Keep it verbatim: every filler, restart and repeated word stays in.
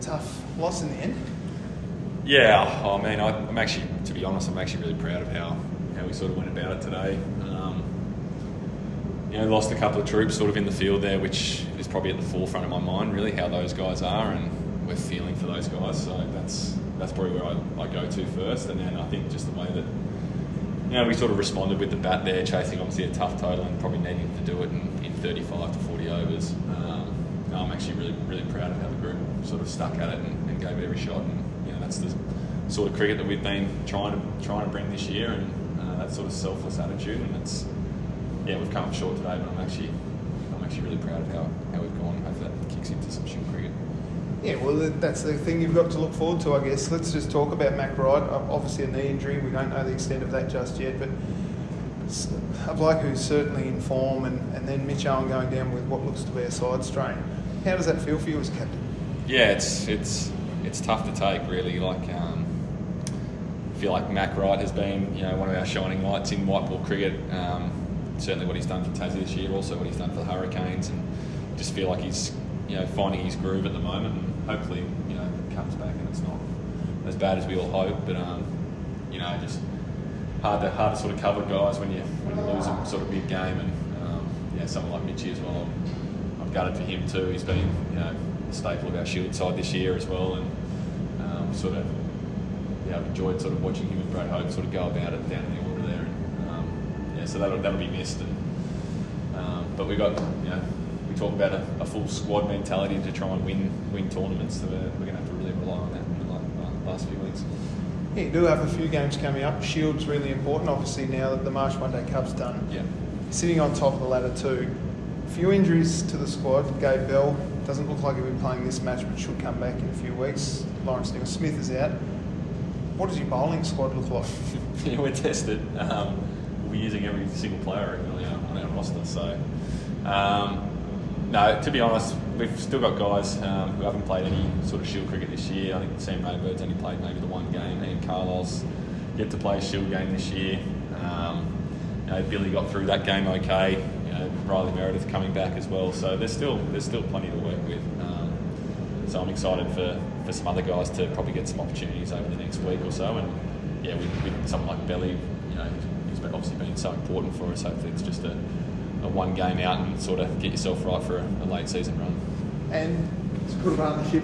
tough loss in the end. Yeah, I mean, I, I'm actually, to be honest, I'm actually really proud of how, how we sort of went about it today. Um, you know, lost a couple of troops sort of in the field there, which is probably at the forefront of my mind, really, how those guys are, and we're feeling for those guys. So that's that's probably where I, I go to first. And then I think just the way that, you know, we sort of responded with the bat there, chasing obviously a tough total and probably needing to do it in, in thirty-five to forty overs. Um, no, I'm actually really, really proud of how the group sort of stuck at it and, and gave it every shot. And you know, that's the sort of cricket that we've been trying to trying to bring this year, and uh, that sort of selfless attitude. And it's yeah, we've come up short today, but I'm actually I'm actually really proud of how, how we've gone. Hopefully that kicks into some shield cricket. Yeah, well, that's the thing you've got to look forward to, I guess. Let's just talk about Mac Wright. Obviously a knee injury, we don't know the extent of that just yet, but a bloke who's certainly in form, and, and then Mitch Owen going down with what looks to be a side strain. How does that feel for you as captain? Yeah, it's it's it's tough to take, really. Like, um, I feel like Mac Wright has been, you know, one of our shining lights in white ball cricket. Um, certainly what he's done for Tassie this year, also what he's done for the Hurricanes, and just feel like he's, you know, finding his groove at the moment, and hopefully, you know, comes back and it's not as bad as we all hope. But um, you know, just hard to hard to sort of cover guys when you when you lose them sort of mid game, and um, yeah, someone like Mitchie as well. I'm, I'm gutted for him too. He's been, you know, a staple of our Shield side this year as well, and um, sort of yeah, I've enjoyed sort of watching him and Brad Hope sort of go about it down in the order there, and um, yeah, so that'll that'll be missed. And um, but we got, you know, we talk about a, a full squad mentality to try and win win tournaments, so we're, we're going to have to really rely on that in the like, last few weeks. Yeah, you do have a few games coming up. Shield's really important, obviously, now that the March One Day Cup's done. Yeah. Sitting on top of the ladder too. A few injuries to the squad. Gabe Bell doesn't look like he'll be playing this match, but should come back in a few weeks. Lawrence Nichols-Smith is out. What does your bowling squad look like? Yeah, we're tested. Um, we'll be using every single player really on our roster. So, um, no, to be honest, we've still got guys um, who haven't played any sort of Shield cricket this year. I think Sam Raybird's only played maybe the one game. Ian Carlisle's yet to play a Shield game this year. Um, you know, Billy got through that game okay. You know, Riley Meredith coming back as well. So there's still there's still plenty to work with. Um, so I'm excited for, for some other guys to probably get some opportunities over the next week or so. And yeah, with, with someone like Belly, you know, he's been, obviously been so important for us. Hopefully it's just a a one game out and sort of get yourself right for a, a late season run. And it's a good partnership